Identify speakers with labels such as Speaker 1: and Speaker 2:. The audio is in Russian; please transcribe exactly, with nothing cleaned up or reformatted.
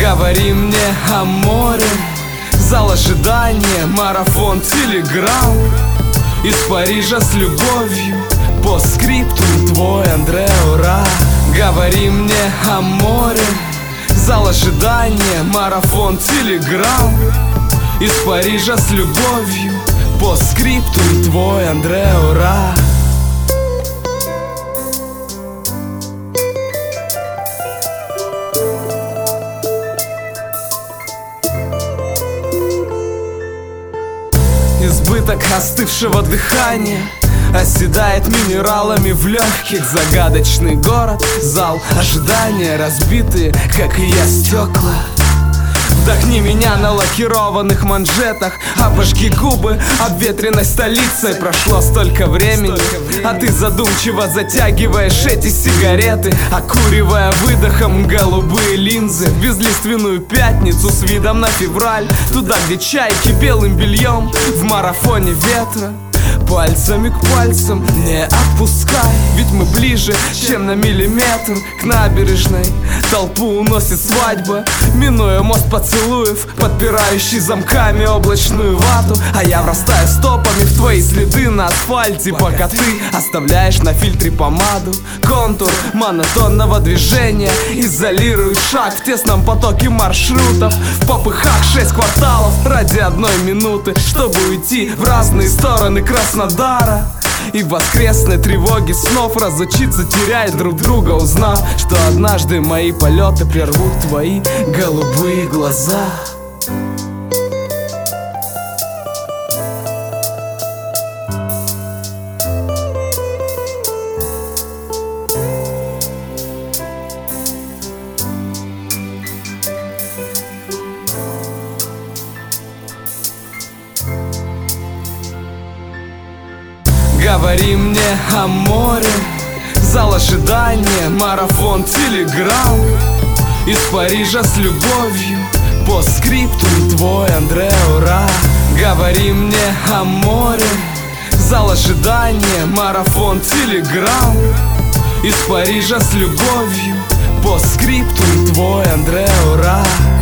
Speaker 1: Говори мне о море, зал ожидания, марафон, телеграм. Из Парижа с любовью, по скриптум твой Андре Ура. Говори мне о море, зал ожидания, марафон, телеграм. Из Парижа с любовью, по скриптум твой Андре Ура. Избыток остывшего дыхания оседает минералами в легких. Загадочный город, зал ожидания, разбитые, как и я, стекла. Вдохни меня на лакированных манжетах, обожги губы обветренной столицей. Прошло столько времени, а ты задумчиво затягиваешь эти сигареты, окуривая выдохом голубые линзы. В безлиственную пятницу с видом на февраль, туда, где чайки белым бельем в марафоне ветра. Пальцами к пальцам не отпускай, ведь мы ближе, чем на миллиметр к набережной. Толпу уносит свадьба, минуя мост поцелуев, подпирающий замками облачную вату. А я врастаю стопами в твои следы на асфальте, пока ты оставляешь на фильтре помаду. Контур монотонного движения изолирует шаг в тесном потоке маршрутов. В попыхах шесть кварталов ради одной минуты, чтобы уйти в разные стороны Краснодара. И в воскресной тревоге снов разучиться терять друг друга, узнав, что однажды мои полеты прервут твои голубые глаза. Говори мне о море, зал ожидания, марафон, телеграм. Из Парижа с любовью, по скриптум твой Андре Ура. Говори мне о море, зал ожидания, марафон, телеграм. Из Парижа с любовью, по скриптум твой Андре Ура.